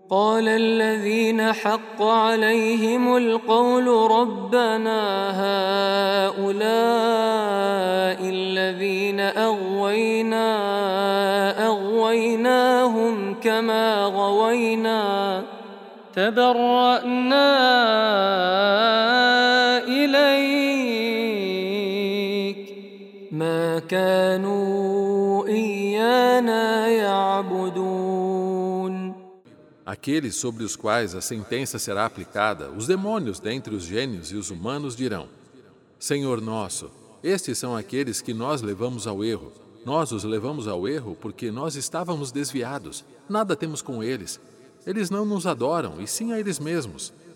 قال الذين حق عليهم القول ربنا هؤلاء الذين أغويناهم كما غوينا تبرأنا إليك ما كانوا إيانا يعبدون. Aqueles sobre os quais a sentença será aplicada, os demônios dentre os gênios e os humanos dirão: Senhor nosso, estes são aqueles que nós levamos ao erro. Nós os levamos ao erro porque nós estávamos desviados. Nada temos com eles. Eles não nos adoram, e sim a eles mesmos.